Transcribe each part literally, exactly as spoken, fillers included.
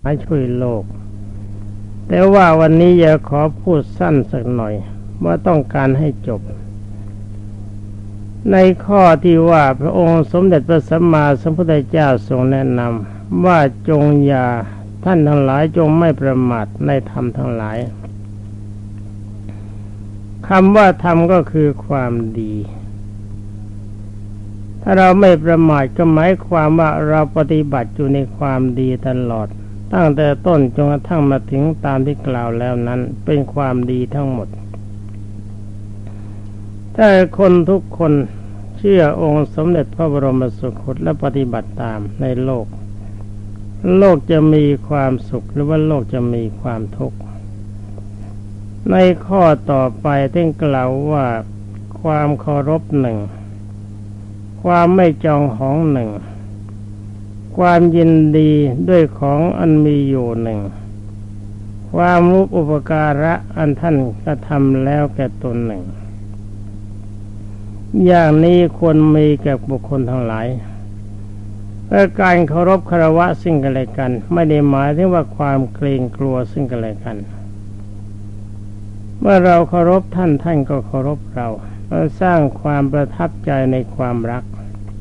มาช่วยโลกแต่ว่าวันนี้อยากขอพูดสั้นสักหน่อยว่าต้องการให้จบในข้อที่ว่าพระองค์สมเด็จพระสัมมาสัมพุทธเจ้าทรงแนะนำว่าจงอย่าท่านทั้งหลายจงไม่ประมาทในธรรมทั้งหลายคำว่าธรรมก็คือความดีถ้าเราไม่ประมาทก็หมายความว่าเราปฏิบัติอยู่ในความดีตลอดตั้งแต่ต้นจนกระทั่งมาถึงตามที่กล่าวแล้วนั้นเป็นความดีทั้งหมดถ้าคนทุกคนเชื่อองค์สมเด็จพระบรมสุคตและปฏิบัติตามในโลกโลกจะมีความสุขหรือว่าโลกจะมีความทุกข์ในข้อต่อไปท่านกล่าวว่าความเคารพหนึ่งความไม่จองหองหนึ่งความยินดีด้วยของอันมีอยู่หนึ่งความรู้อุปการะอันท่านกระทำแล้วแก่ตนหนึ่งอย่างนี้ควรมีแก่บุคคลทั้งหลายเพื่อการเคารพคารวะซึ่งกันและกันไม่ได้หมายถึงว่าความเกรงกลัวซึ่งกันและกันเมื่อเราเคารพท่านท่านก็เคารพเราเราสร้างความประทับใจในความรัก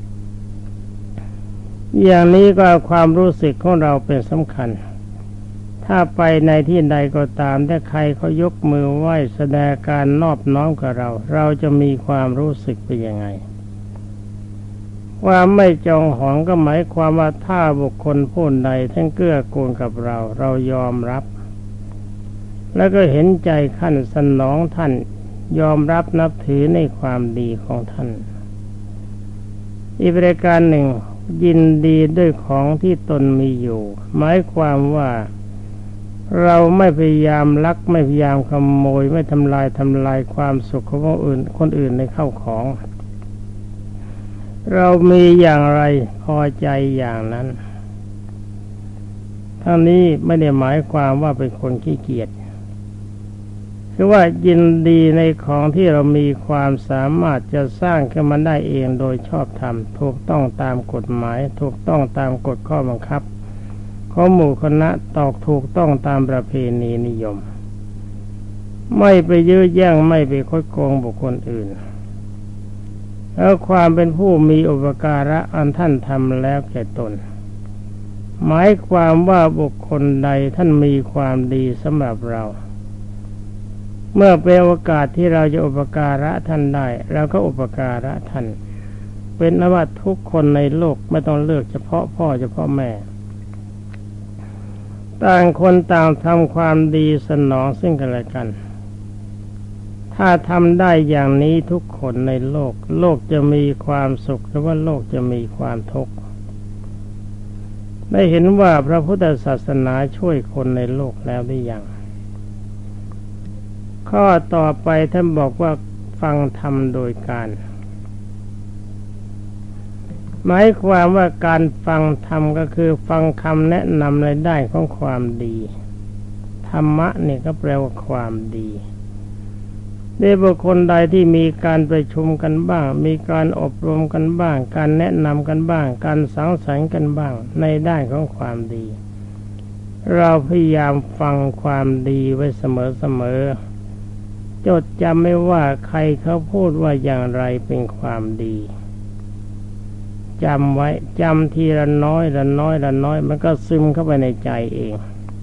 อย่างนี้ก็ความรู้สึกของเราเป็นสำคัญถ้าไปในที่ใดก็ตามถ้าใครเขายกมือไหว้แสดงการนอบน้อมกับเราเราจะมีความรู้สึกเป็นยังไงความไม่จองหองก็หมายความว่าถ้าบุคคลผู้ใดท่านเกื้อกูลกับเราเรายอมรับแล้วก็เห็นใจขั้นสนองท่านยอมรับนับถือในความดีของท่านอีกประการหนึ่งยินดีด้วยของที่ตนมีอยู่หมายความว่าเราไม่พยายามลักไม่พยายามขโมยไม่ทำลายทำลายความสุขของคนอื่นคนอื่นในเข้าของเรามีอย่างไรพอใจอย่างนั้นทั้งนี้ไม่ได้หมายความว่าเป็นคนขี้เกียจคือว่ายินดีในของที่เรามีความสามารถจะสร้างขึ้นมาได้เองโดยชอบธรรมถูกต้องตามกฎหมายถูกต้องตามกฎข้อบังคับของหมู่คณะตอกถูกต้องตามประเพณีนิยมไม่ไปยื้อแย่งไม่ไปคดโกงบุคคลอื่นแล้วความเป็นผู้มีอุปการะอันท่านทำแล้วแก่ตนหมายความว่าบุคคลใดท่านมีความดีสำหรับเราเมื่อเป็นโอกาสที่เราจะอุปการะท่านได้เราก็อุปการะท่านเป็นนว่าทุกคนในโลกไม่ต้องเลือกเฉพาะพ่อเฉพาะแม่ต่างคนต่างทำความดีสนองซึ่งกันและกันถ้าทำได้อย่างนี้ทุกคนในโลกโลกจะมีความสุขหรือว่าโลกจะมีความทุกข์ได้เห็นว่าพระพุทธศาสนาช่วยคนในโลกแล้วหรือยังข้อต่อไปท่านบอกว่าฟังธรรมโดยการหมายความว่าการฟังธรรมก็คือฟังคำแนะนำในด้านของความดีธรรมะนี่ก็แปลว่าความดีในบุคคลใดที่มีการประชุมกันบ้างมีการอบรมกันบ้างการแนะนำกันบ้างการสังสรรค์กันบ้างในด้านของความดีเราพยายามฟังความดีไว้เสมอๆจดจำไม่ว่าใครเขาพูดว่าอย่างไรเป็นความดีจำไว้จำทีละน้อยละน้อยละน้อยมันก็ซึมเข้าไปในใจเอง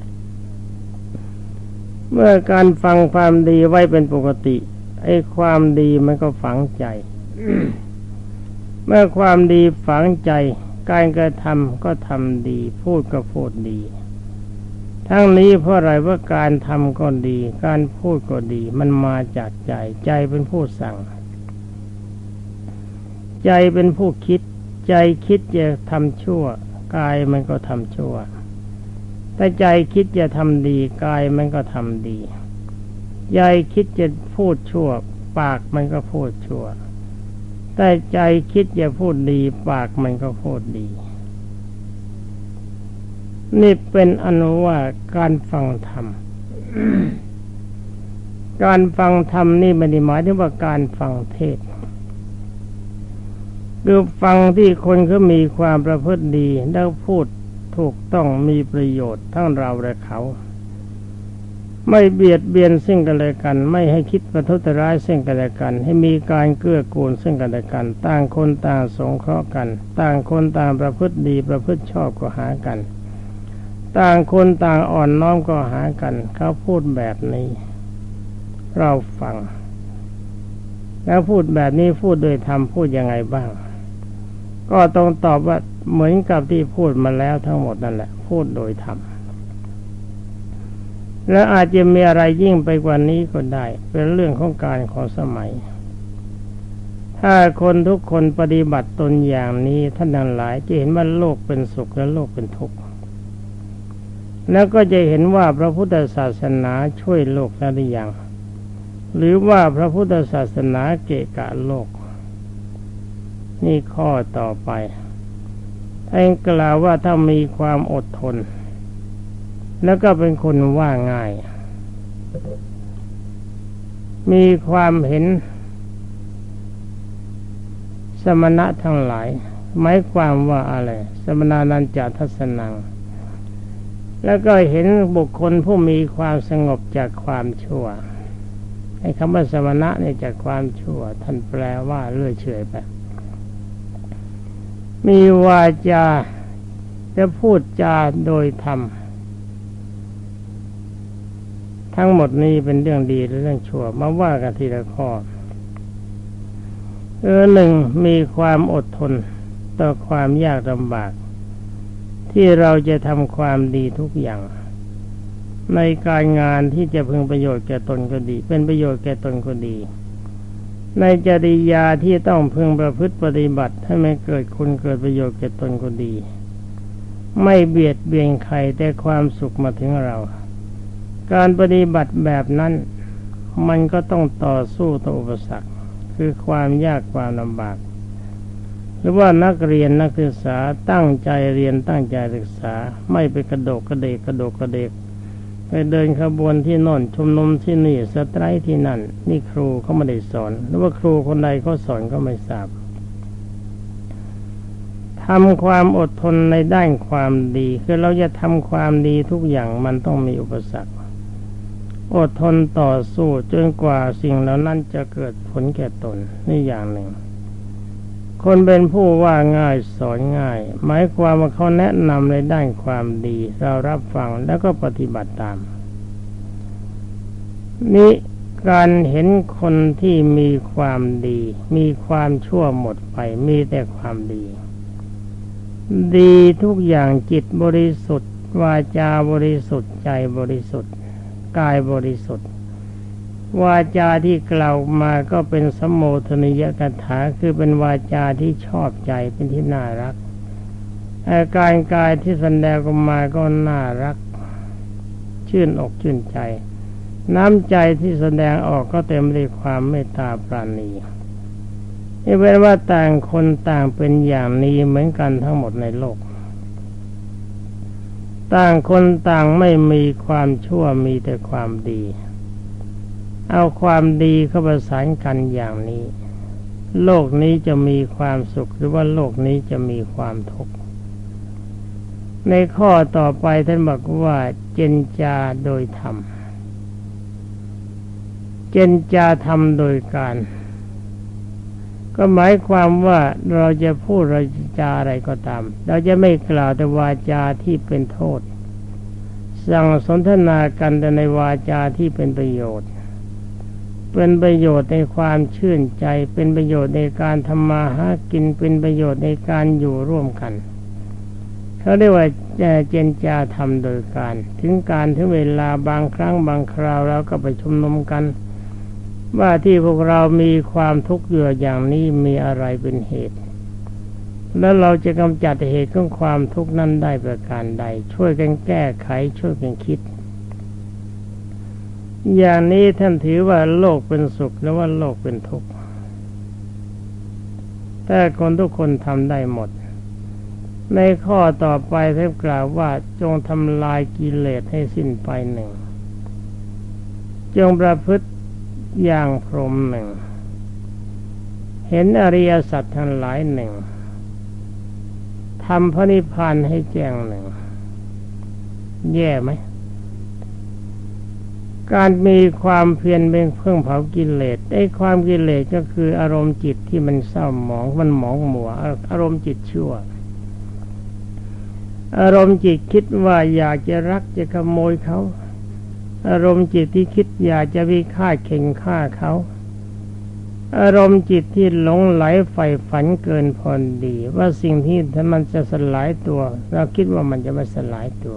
เมื่อการฟังความดีไว้เป็นปกติไอ้ความดีมันก็ฝังใจ เมื่อความดีฝังใจการกระทำก็ทำดีพูดก็พูดดีทั้งนี้เพราะอะไรว่าการทำก็ดีการพูดก็ดีมันมาจากใจใจเป็นผู้สั่งใจเป็นผู้คิดใจคิดจะทำชั่วกายมันก็ทำชั่วแต่ใจคิดจะทำดีกายมันก็ทำดีใจคิดจะพูดชั่วปากมันก็พูดชั่วแต่ใจคิดจะพูดดีปากมันก็พูดดีนี่เป็นอนุว่าการฟังธรรม การฟังธรรมนี่ไม่ได้หมายถึงว่าการฟังเทศน์คือฟังที่คนเขามีความประพฤติดีแล้วพูดถถูกต้องมีประโยชน์ทั้งเราและเขาไม่เบียดเบียนซึ่งกันและกันไม่ให้คิดประทุษร้ายซึ่งกันและกันให้มีการเกื้อกูลซึ่งกันและกันต่างคนต่างสงเคราะห์กันต่างคนต่างประพฤติดีประพฤติชอบก็หากันต่างคนต่างอ่อนน้อมก็หากันเขาพูดแบบนี้เราฟังแล้วพูดแบบนี้พูดโดยธรรมพูดยังไงบ้างก็ต้องตอบว่าเหมือนกับที่พูดมาแล้วทั้งหมดนั่นแหละพูดโดยธรรมและอาจจะมีอะไรยิ่งไปกว่านี้ก็ได้เป็นเรื่องของการของสมัยถ้าคนทุกคนปฏิบัติตนอย่างนี้ท่านทั้งหลายจะเห็นว่าโลกเป็นสุขและโลกเป็นทุกข์แล้วก็จะเห็นว่าพระพุทธศาสนาช่วยโลกแล้วหรือยังหรือว่าพระพุทธศาสนาเกะกะโลกนี่ข้อต่อไปท่านกล่าวว่าถ้ามีความอดทนแล้วก็เป็นคนว่าง่ายมีความเห็นสมณะทั้งหลายหมายความว่าอะไรสมณานันจทัสนังแล้วก็เห็นบุคคลผู้มีความสงบจากความชั่วไอ้คำว่าสมณะเนี่ยจากความชั่วท่านแปลว่าเลื่อยเฉยไปมีวาจาจะพูดจาโดยธรรมทั้งหมดนี้เป็นเรื่องดีหรือเรื่องชั่วมาว่ากันทีละข้อเออหนึ่งมีความอดทนต่อความยากลำบากที่เราจะทำความดีทุกอย่างในการงานที่จะพึงประโยชน์แก่ตนก็ดีเป็นประโยชน์แก่ตนก็ดีในจริยาที่ต้องพึงประพฤติปฏิบัติให้มันเกิดคุณเกิดประโยชน์แก่ตนก็ดีไม่เบียดเบียนใครแต่ความสุขมาถึงเราการปฏิบัติแบบนั้นมันก็ต้องต่อสู้ต่ออุปสรรคคือความยากความลำบากหรือว่านักเรียนนักศึกษาตั้งใจเรียนตั้งใจศึกษาไม่ไปกระโดดกระเดกกระโดดกระเดกไปเดินขบวนที่โน่นชุมนุมที่นี่สไตร์ที่นั่นนี่ครูเขาไม่ได้สอนหรือว่าครูคนใดเขาสอนก็ไม่ทราบทำความอดทนในด้านความดีคือเราจะทำความดีทุกอย่างมันต้องมีอุปสรรคอดทนต่อสู้จนกว่าสิ่งเหล่านั้นจะเกิดผลแก่ตนนี่อย่างหนึ่งคนเป็นผู้ว่าง่ายสอนง่ายหมายความว่าเขาแนะนำในด้านความดีเรารับฟังแล้วก็ปฏิบัติตามนี่การเห็นคนที่มีความดีมีความชั่วหมดไปมีแต่ความดีดีทุกอย่างจิตบริสุทธิ์วาจาบริสุทธิ์ใจบริสุทธิ์กายบริสุทธิ์วาจาที่กล่าวมาก็เป็นสมโภชนิยกถาคือเป็นวาจาที่ชอบใจเป็นที่น่ารักอาการกายที่แสดงออกมาก็น่ารักชื่นอกชื่นใจน้ำใจที่แสดงออกก็เต็มไปด้วยความเมตตาปราณีนี่เป็นว่าต่างคนต่างเป็นอย่างนี้เหมือนกันทั้งหมดในโลกต่างคนต่างไม่มีความชั่วมีแต่ความดีเอาความดีเข้าประสานกันอย่างนี้โลกนี้จะมีความสุขหรือว่าโลกนี้จะมีความทุกข์ในข้อต่อไปท่านบอกว่าเจนจาโดยธรรมเจนจาธรรมโดยการก็หมายความว่าเราจะพูดเราจาอะไรก็ตามเราจะไม่กล่าวแต่วาจาที่เป็นโทษสั่งสนทนากันแต่ในวาจาที่เป็นประโยชน์เป็นประโยชน์ในความชื่นใจเป็นประโยชน์ในการทำมาหากินเป็นประโยชน์ในการอยู่ร่วมกันเขาเรียกว่าเจนจาธรรมโดยการถึงการถึงเวลาบางครั้งบางคราวเราก็ไปชุมนุมกันว่าที่พวกเรามีความทุกข์อยู่อย่างนี้มีอะไรเป็นเหตุแล้วเราจะกำจัดเหตุของความทุกข์นั้นได้ประการใดช่วยกันแก้ไขช่วยกันคิดอย่างนี้ท่านถือว่าโลกเป็นสุขหรือว่าโลกเป็นทุกข์แต่คนทุกคนทำได้หมดในข้อต่อไปท่านกล่าวว่าจงทำลายกิเลสให้สิ้นไปหนึ่งจงประพฤติอย่างพรหมหนึ่งเห็นอริยสัจทั้งหลายหนึ่งทำพระนิพพานให้แจ้งหนึ่งแย่ไหมการมีความเพียรเป็นเครื่องเผากิเลสไอ้ความกิเลสก็คืออารมณ์จิตที่มันเศร้าหมองมันหมองหมัวอารมณ์จิตชั่วอารมณ์จิตคิดว่าอยากจะรักจะขโมยเขาอารมณ์จิตที่คิดอยากจะวิฆาตเข่งฆ่าเขาอารมณ์จิตที่หลงไหลใฝ่ฝันเกินพอดีว่าสิ่งที่ถ้ามันจะสลายตัวเราคิดว่ามันจะไม่สลายตัว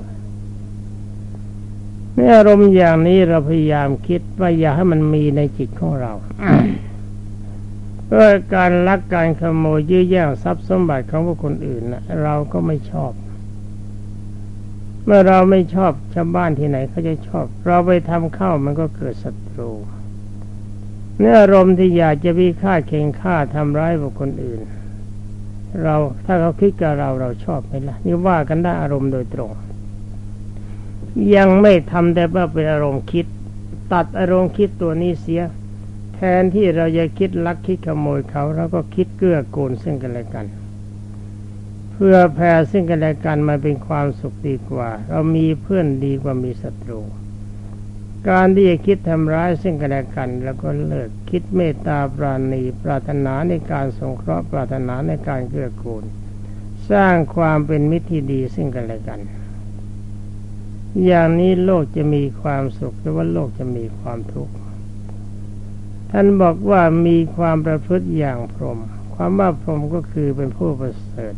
ในอารมณ์อย่างนี้เราพยายามคิดว่าอย่าให้มันมีในจิตของเรา เพราะการลักการขโมยยื้อแย่งทรัพย์สมบัติของบุคคลอื่นนะเราก็ไม่ชอบเมื่อเราไม่ชอบชาวบ้านที่ไหนเขาจะชอบเราไปทำเข้ามันก็เกิดศัตรูในอารมณ์ที่อยากจะวิฆาตเข่งฆ่าทำร้ายบุคคลอื่นเราถ้าเขาคิดกับเราเราชอบไหมล่ะนี่ว่ากันได้อารมณ์โดยตรงยังไม่ทำแต่ว่าเป็นอารมณ์คิดตัดอารมณ์คิดตัวนี้เสียแทนที่เราจะคิดลักคิดขโมยเขาเราก็คิดเกื้อกูลซึ่งกันและกันเพื่อแผ่ซึ่งกันและกันมาเป็นความสุขดีกว่าเรามีเพื่อนดีกว่ามีศัตรูการที่จะคิดทำร้ายซึ่งกันและกันแล้วก็เลิกคิดเมตตาปราณีปรารถนาในการสงเคราะห์ปรารถนาในการเกื้อกูลสร้างความเป็นมิตรที่ดีซึ่งกันและกันอย่างนี้โลกจะมีความสุขหรือว่าโลกจะมีความทุกข์ท่านบอกว่ามีความประพฤติอย่างพรหมความว่าพรหมก็คือเป็นผู้ประเสริฐ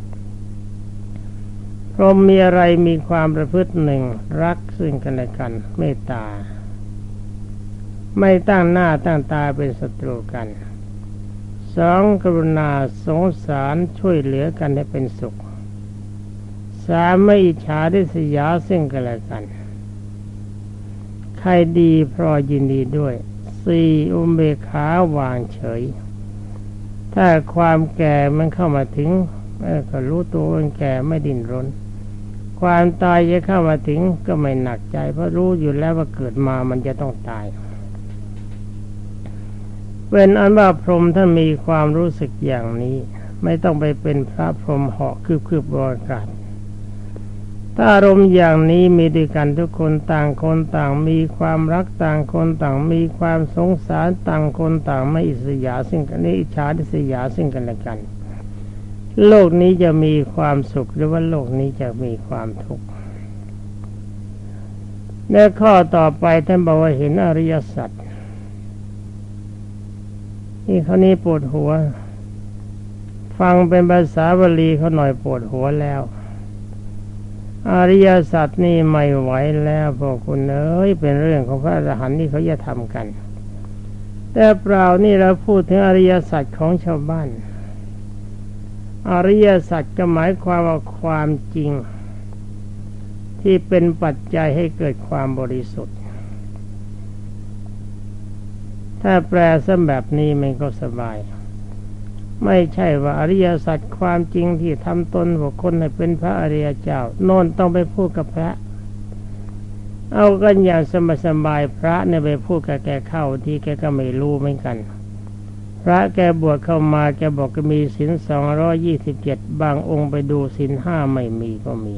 พรหมมีอะไรมีความประพฤติหนึ่งรักซึ่งกันและกันเมตตาไม่ตั้งหน้าตั้งตาเป็นศัตรูกันสองกรุณาสงสารช่วยเหลือกันให้เป็นสุขสามไม่อิจฉาริษยาซึ่งกันและกันใครดีเพราะยินดีด้วยสี่อุเบกขาวางเฉยถ้าความแก่มันเข้ามาถึงก็รู้ตัวว่าแก่ไม่ดิ้นรนความตายจะเข้ามาถึงก็ไม่หนักใจเพราะรู้อยู่แล้วว่าเกิดมามันจะต้องตายเป็นอันว่าพรหมถ้ามีความรู้สึกอย่างนี้ไม่ต้องไปเป็นพระพรหมเหาะคืบๆบนอากาศถ้าอารมณ์อย่างนี้มีด้วยกันทุกคนต่างคนต่างมีความรักต่างคนต่างมีความสงสารต่างคนต่างไม่อิจฉาซึ่งกันและอิจฉาริษยาซึ่งกันและกันโลกนี้จะมีความสุขหรือว่าโลกนี้จะมีความทุกข์ในข้อต่อไปท่านบอกว่าเห็นอริยสัจนี่เขานี้ปวดหัวฟังเป็นภาษาบาลีเขาหน่อยปวดหัวแล้วอริยสัจนี่ไม่ไหวแล้วพวกคุณเอ้ยเป็นเรื่องของพระอรหันต์ที่เขาจะทำกันแต่เปล่านี่เราพูดถึงอริยสัจของชาวบ้านอริยสัจก็หมายความว่าความจริงที่เป็นปัจจัยให้เกิดความบริสุทธิ์ถ้าแปลซะแบบนี้มันก็สบายไม่ใช่ว่าอริยสัจความจริงที่ทำตนบุคคลให้เป็นพระอริยเจ้าโน่นต้องไปพูดกับพระเอากันอย่างสบายๆพระเนี่ยไปพูดกับแกเข้าที่แกก็ไม่รู้เหมือนกันพระแกบวชเข้ามาแกบอกก็มีศีลสองร้อยยี่สิบเจ็ดบางองค์ไปดูศีลห้าไม่มีก็มี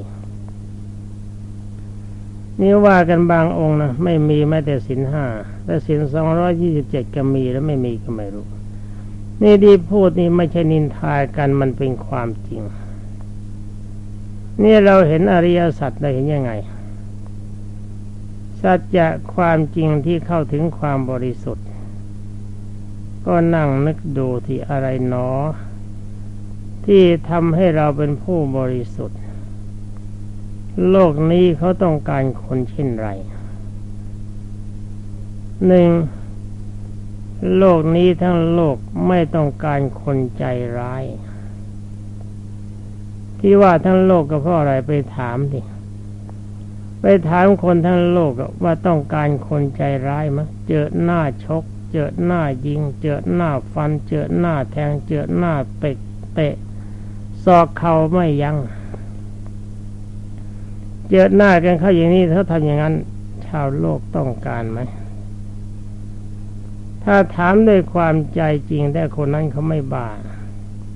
นี่ว่ากันบางองค์นะไม่มีแม้แต่ศีลห้าแต่ศีลสองร้อยยี่สิบเจ็ดก็มีแล้วไม่มีก็ไม่รู้นี่ดีพูดนี่ไม่ใช่นินทากันมันเป็นความจริงนี่เราเห็นอริยสัจเราเห็นยังไงสัจจะความจริงที่เข้าถึงความบริสุทธิ์ก็นั่งนึกดูที่อะไรหนอที่ทำให้เราเป็นผู้บริสุทธิ์โลกนี้เขาต้องการคนเช่นไรหนึ่งโลกนี้ทั้งโลกไม่ต้องการคนใจร้ายที่ว่าทั้งโลกก็เพราะอะไรไปถามดิไปถามคนทั้งโลกว่าต้องการคนใจร้ายมั้ยเจอหน้าชกเจอหน้ายิงเจอหน้าฟันเจอหน้าแทงเจอหน้าเตะเตะศอกเข่าไม่ยั้งเจอหน้ากันเข้าอย่างนี้เขาทำอย่างนั้นชาวโลกต้องการไหมถ้าถามด้วยความใจจริงแต่คนนั้นเขาไม่บ้า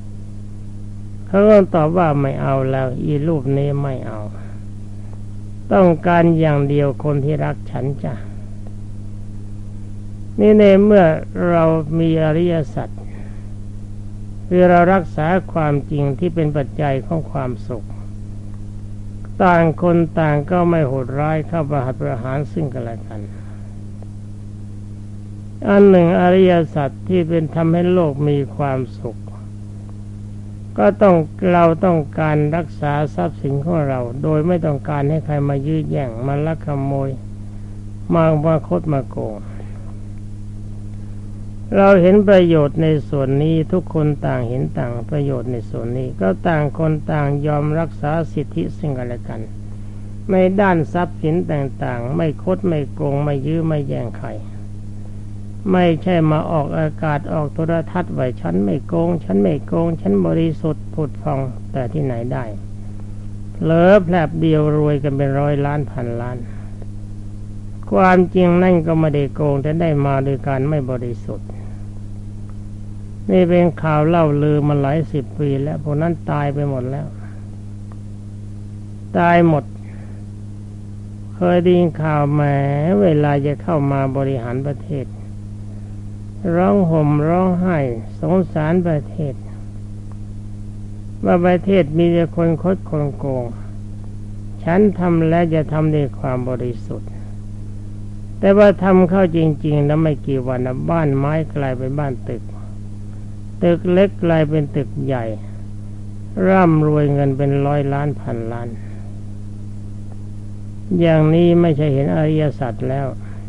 เขาก็ตอบว่าไม่เอาแล้วอีรูปนี้ไม่เอาต้องการอย่างเดียวคนที่รักฉันจ้ะนี่ในเมื่อเรามีอริยสัจคือเรารักษาความจริงที่เป็นปัจจัยของความสุขต่างคนต่างก็ไม่โหดร้ายเข้าประหัตประหารซึ่งกันและกันอันหนึ่งอริยสัจที่เป็นทำให้โลกมีความสุขก็ต้องเราต้องการรักษาทรัพย์สินของเราโดยไม่ต้องการให้ใครมายื้อแย่งมาลักขโมยมามาคดมาโกงเราเห็นประโยชน์ในส่วนนี้ทุกคนต่างเห็นต่างประโยชน์ในส่วนนี้ก็ต่างคนต่างยอมรักษาสิทธิซึ่งกันและกันในด้านทรัพย์สินต่างๆไม่คดไม่โกงไม่ยื้อไม่แย่งใครไม่ใช่มาออกอากาศออกโทรทัศน์ไว้ฉันไม่โกงฉันไม่โกงฉันบริสุทธิ์ผุดพองแต่ที่ไหนได้เหลือแผลบเดียวรวยกันเป็นร้อยล้านพันล้านความจริงนั่นก็ไม่ได้โกงแต่ได้มาโดยการไม่บริสุทธิ์นี่เป็นข่าวเล่าลือมาหลายสิบปีแล้วพวกนั้นตายไปหมดแล้วตายหมดเคยได้ยินข่าวแหมเวลาจะเข้ามาบริหารประเทศร้องห่มร้องไห้สงสารประเทศว่าประเทศมีแต่คนคดคนโกงฉันทำแล้วจะทำด้วยความบริสุทธิ์แต่ว่าทำเข้าจริงๆแล้วไม่กี่วันบ้านไม้กลายเป็นบ้านตึกตึกเล็กกลายเป็นตึกใหญ่ร่ำรวยเงินเป็นร้อยล้านพันล้านอย่างนี้ไม่ใช่เห็นอริยสัจแล้ว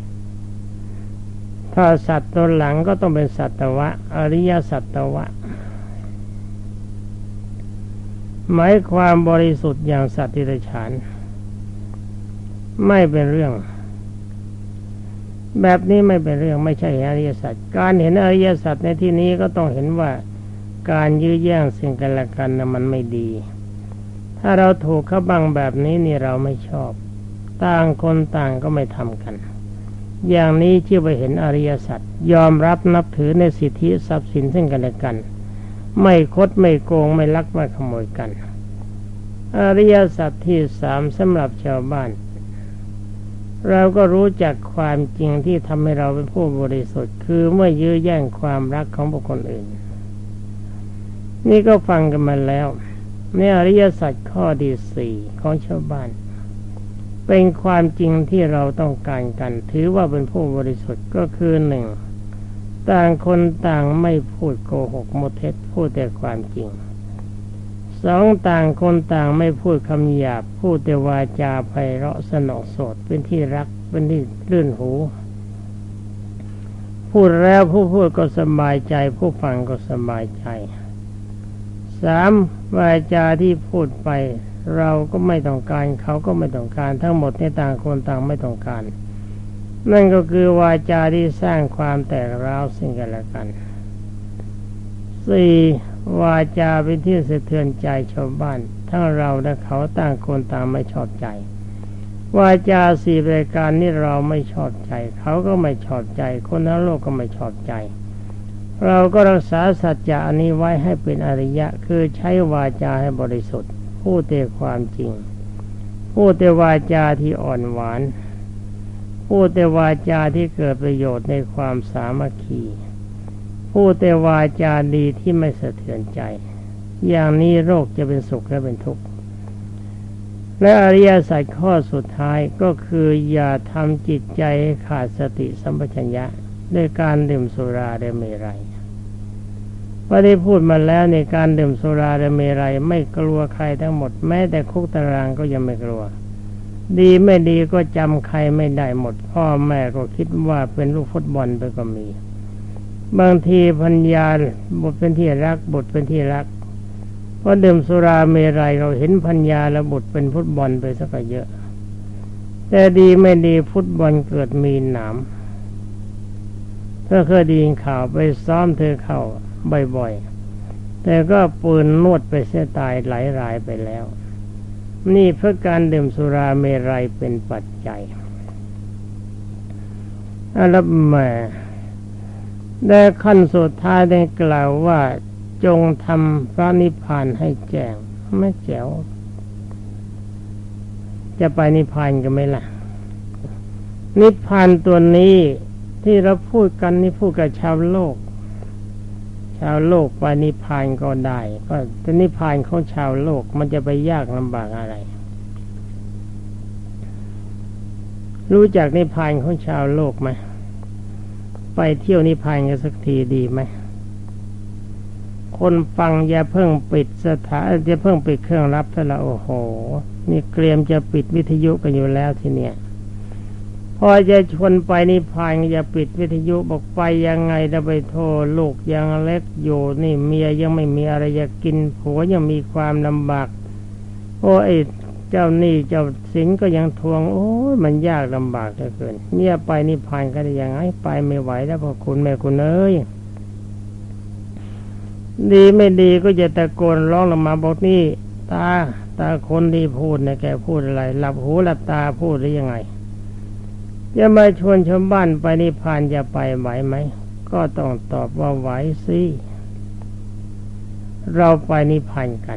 ถ้าสัตว์ตัวหลังก็ต้องเป็นสัตวะอริยสัตวะหมายความบริสุทธิ์อย่างสัตว์ดิเรกชันไม่เป็นเรื่องแบบนี้ไม่เป็นเรื่องไม่ใช่อริยสัจการเห็นอริยสัจในที่นี้ก็ต้องเห็นว่าการยื้อแย่งสิ่งกันและกันนะมันไม่ดีถ้าเราถูกเขาบังแบบนี้นี่เราไม่ชอบต่างคนต่างก็ไม่ทำกันอย่างนี้ชื่อว่าเห็นอริยสัจยอมรับนับถือในสิทธิทรัพย์สินซึ่งกันและกันไม่คดไม่โกงไม่ลักไม่ขโมยกันอริยสัจที่สามสำหรับชาวบ้านเราก็รู้จักความจริงที่ทำให้เราเป็นผู้บริสุทธิ์คือเมื่อยื้อแย่งความรักของบุคคลอื่นนี่ก็ฟังกันมาแล้วในอริยสัจข้อที่สี่ของชาวบ้านเป็นความจริงที่เราต้องการกันถือว่าเป็นผู้บริสุทธิ์ก็คือหนึ่งต่างคนต่างไม่พูดโกหกมดเท็จพูดแต่ความจริงสองต่างคนต่างไม่พูดคำหยาบพูดแต่วาจาไพเราะสนอโสดเป็นที่รักเป็นที่ลื่นหูพูดแล้วผู้พูดก็สบายใจผู้ฟังก็สบายใจสามวาจาที่พูดไปเราก็ไม่ต้องการเขาก็ไม่ต้องการทั้งหมดในต่างคนต่างไม่ต้องการนั่นก็คือวาจาที่สร้างความแตกร้าวซึ่งกันและกันสี่วาจาเป็นที่สะเทือนใจชาวบ้านทั้งเราและเขาต่างคนต่างไม่ชอบใจวาจาสี่รายการนี้เราไม่ชอบใจเขาก็ไม่ชอบใจคนทั้งโลกก็ไม่ชอบใจเราก็รักษาสัจจะอันนี้ไว้ให้เป็นอริยะคือใช้วาจาให้บริสุทธิ์พูดแต่ความจริงพูดแต่วาจาที่อ่อนหวานพูดแต่วาจาที่เกิดประโยชน์ในความสามัคคีพูดแต่วาจาดีที่ไม่สะเทือนใจอย่างนี้โรคจะเป็นสุขและเป็นทุกข์และอริยสัจข้อสุดท้ายก็คืออย่าทำจิตใจให้ขาดสติสัมปชัญญะด้วยการดื่มสุราและเมรัยว่าได้พูดมาแล้วในการดื่มสุราและเมรัยไม่กลัวใครทั้งหมดแม้แต่คุกตารางก็ยังไม่กลัวดีไม่ดีก็จำใครไม่ได้หมดพ่อแม่ก็คิดว่าเป็นลูกฟุตบอลไปก็มีบางทีพัญญาบุตรเป็นที่รักบุตรเป็นที่รักเพราะดื่มสุราเมรัยเราเห็นพัญญาและบุตรเป็นฟุตบอลไปสักเยอะแต่ดีไม่ดีฟุตบอลเกิดมีหนามเธอเคยได้ยินข่าวไปซ้อมเธอเข้าบ่อยๆแต่ก็ปืนนวดไปเสียตายหลายรายไปแล้วนี่เพื่อการดื่มสุราเมรัยเป็นปัจจัยอาลับแม่ได้ขั้นสุดท้ายได้กล่าวว่าจงทำพระนิพพานให้แจ้งไม่แจ๋วจะไปนิพพานกันไหมล่ะนิพพานตัวนี้ที่เราพูดกันนี่พูดกับชาวโลกชาวโลกไปนิพพานก็ได้ก็แต่นิพพานของชาวโลกมันจะไปยากลำบากอะไรรู้จักนิพพานของชาวโลกไหมไปเที่ยวนิพพานกันสักทีดีไหมคนฟังอย่าเพิ่งปิดสถานอย่าเพิ่งปิดเครื่องรับซะละโอ้โหนี่เตรียมจะปิดวิทยุกันอยู่แล้วทีเนี้ยพอจะชวนไปนิพพานอย่าปิดวิทยุบอกไปยังไงจะไปโทษลูกยังเล็กอยู่นี่เมียยังไม่มีอะไรจะกินผัวยังมีความลำบากโอ้ไอ้เจ้าหนี้เจ้าสินก็ยังทวงโอ้ยมันยากลำบากเหลือเกินเนี่ยไปนิพพานกันได้ยังไงไปไม่ไหวแล้วพ่อคุณแม่คุณเอ้ยดีไม่ดีก็จะตะโกนร้องลงมาบอกนี่ตาตาคนที่พูดเนี่ยแกพูดอะไรหลับหูหลับตาพูดหรือยังไงจะมาชวนชาวบ้านไปนิพพานจะไปไหวไหมก็ต้องตอบว่าไหวสิเราไปนิพพานกัน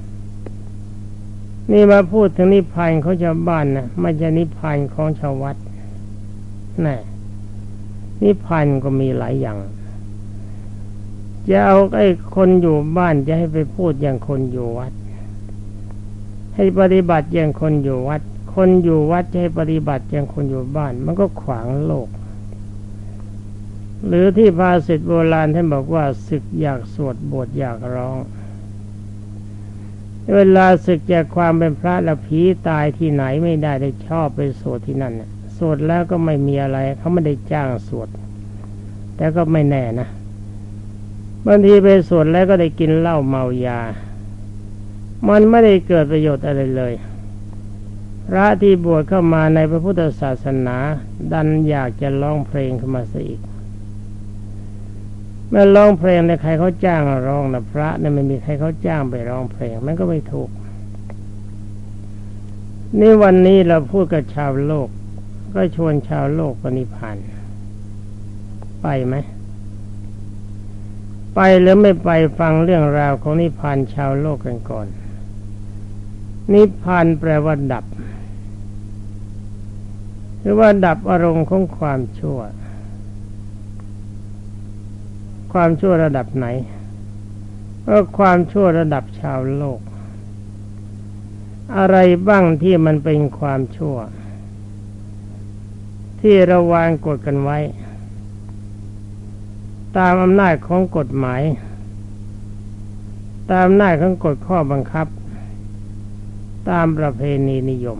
นี่มาพูดถึงนิพพานของชาวบ้านนะไม่ใช่นิพพานของชาววัดน่ะนิพพานก็มีหลายอย่างจะเอาไอ้คนอยู่บ้านจะให้ไปพูดอย่างคนอยู่วัดให้ปฏิบัติอย่างคนอยู่วัดคนอยู่วัดจะให้ปฏิบัติอย่างคนอยู่บ้านมันก็ขวางโลกหรือที่ภาษิตโบราณท่านบอกว่าศึกอยากสวดบวชอยากร้องเวลาศึกจากความเป็นพระแล้วผีตายที่ไหนไม่ได้ได้ชอบไปสวดที่นั่นสวดแล้วก็ไม่มีอะไรเขาไม่ได้จ้างสวดแต่ก็ไม่แน่นะบางทีไปสวดแล้วก็ได้กินเหล้าเมายามันไม่ได้เกิดประโยชน์อะไรเลยพระที่บวชเข้ามาในพระพุทธศาสนาดันอยากจะร้องเพลงขึ้นมาซะอีกเมื่อร้องเพลงในใครเขาจ้างร้องนะพระเนี่ยไม่มีใครเขาจ้างไปร้องเพลงมันก็ไม่ถูกนี่วันนี้เราพูดกับชาวโลกก็ชวนชาวโลกปนิพพานไปไหมไปหรือไม่ไปฟังเรื่องราวของนิพพานชาวโลกกันก่อนนิพพานแปลว่าดับหรือว่าดับอารมณ์ของความชั่วความชั่วระดับไหนก็ความชั่วระดับชาวโลกอะไรบ้างที่มันเป็นความชั่วที่เราวางกฎกันไว้ตามอำนาจของกฎหมายตามอำนาจของกฎข้อบังคับตามประเพณีนิยม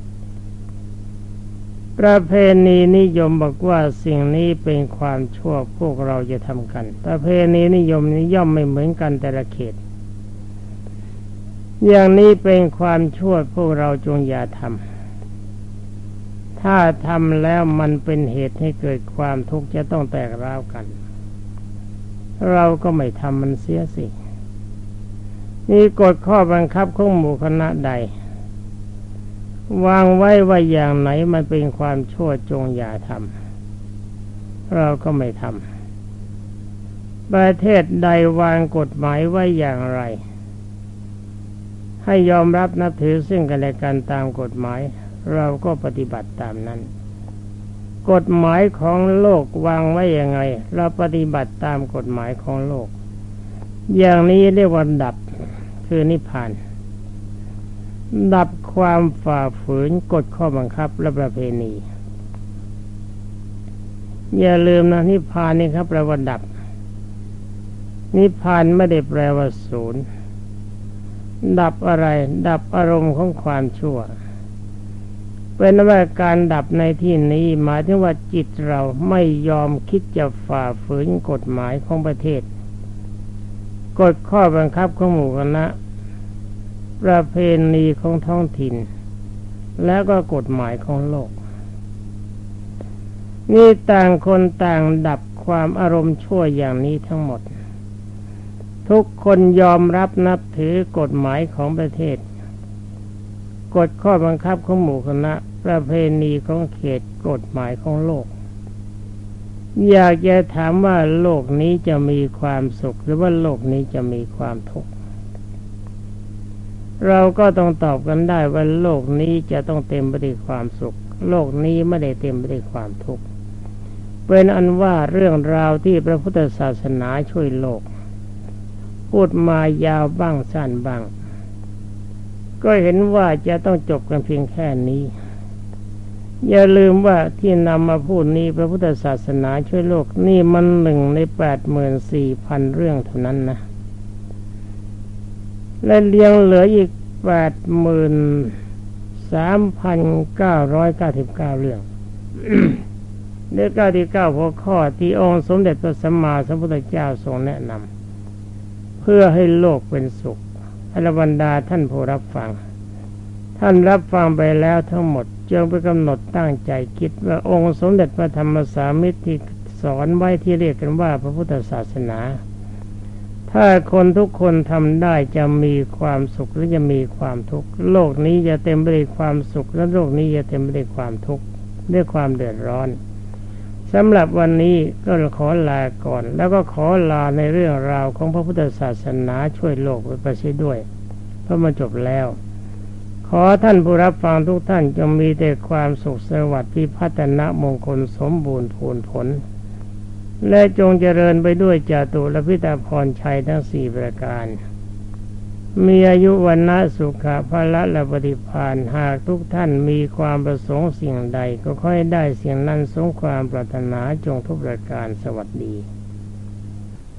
ประเพณีนิยมบอกว่าสิ่งนี้เป็นความชั่วพวกเราจะทำกันประเพณีนิยมนี้ย่อมไม่เหมือนกันแต่ละเขตอย่างนี้เป็นความชั่วพวกเราจงอย่าทำถ้าทำแล้วมันเป็นเหตุให้เกิดความทุกข์จะต้องแตกร้าวกันเราก็ไม่ทำมันเสียสินี่กฎข้อบังคับของหมู่คณะใดวางไว้ว่าอย่างไหนมันเป็นความชั่วจงอย่าทำเราก็ไม่ทำประเทศใดวางกฎหมายไว้อย่างไรให้ยอมรับนับถือซึ่งกันและกันตามกฎหมายเราก็ปฏิบัติตามนั้นกฎหมายของโลกวางไว้อย่างไงเราปฏิบัติตามกฎหมายของโลกอย่างนี้เรียกว่าดับคือนิพพานดับความฝ่าฝืนกฎข้อบังคับและประเพณีอย่าลืมนะนิพพานนี่ครับแปลว่าดับนิพพานไม่ได้แปลว่าศูนย์ดับอะไรดับอารมณ์ของความชั่วเป็นว่าการดับในที่นี้หมายถึงว่าจิตเราไม่ยอมคิดจะฝ่าฝืนกฎหมายของประเทศกฎข้อบังคับของหมู่คณะประเพณีของท้องถิ่นแล้วก็กฎหมายของโลกนี่ต่างคนต่างดับความอารมณ์ชั่วอย่างนี้ทั้งหมดทุกคนยอมรับนับถือกฎหมายของประเทศกฎข้อบังคับของหมู่คณะประเพณีของเขตกฎหมายของโลกอยากจะถามว่าโลกนี้จะมีความสุขหรือว่าโลกนี้จะมีความทุกข์เราก็ต้องตอบกันได้ว่าโลกนี้จะต้องเต็มไปด้วยความสุขโลกนี้ไม่ได้เต็มไปด้วยความทุกข์เป็นอันว่าเรื่องราวที่พระพุทธศาสนาช่วยโลกพูดมายาวบ้างสั้นบ้างก็เห็นว่าจะต้องจบกันเพียงแค่นี้อย่าลืมว่าที่นำมาพูดนี้พระพุทธศาสนาช่วยโลกนี่มันหนึ่งในแปดหมื่นสี่พันเรื่องเท่านั้นนะและเลี้ยงเหลืออีกแปดหมื่นสามพันเก้าร้อยเก้าสิบเก้าเรื่อง เรื่องเก้าที่เก้าหัวข้อที่องค์สมเด็จพระสัมมาสัมพุทธเจ้าทรงแนะนำเพื่อให้โลกเป็นสุขอรบรรดาท่านผู้รับฟังท่านรับฟังไปแล้วทั้งหมดจงไปกำหนดตั้งใจคิดว่าองค์สมเด็จพระธรรมสามิตรที่สอนไว้ที่เรียกกันว่าพระพุทธศาสนาถ้าคนทุกคนทำได้จะมีความสุขหรือจะมีความทุกข์โลกนี้จะเต็มไปด้วยความสุขและโลกนี้จะเต็มไปด้วยความทุกข์ด้วยความเดือดร้อนสำหรับวันนี้ก็ขอลาก่อนแล้วก็ขอลาในเรื่องราวของพระพุทธศาสนาช่วยโลกไปเสียด้วยเพราะมันจบแล้วขอท่านผู้รับฟังทุกท่านจงมีแต่ความสุขสวัสดิ์พิพัฒนมงคลสมบูรณ์ผลผลและจงเจริญไปด้วยจาตุรพิตาพรชัยทั้งสี่ประการมีอายุวันนะสุขภาละและปฏิภาณหากทุกท่านมีความประสงค์สิ่งใดก็ค่อยได้สิ่งนั้นสมความปรารถนาจงทุกประการสวัสดี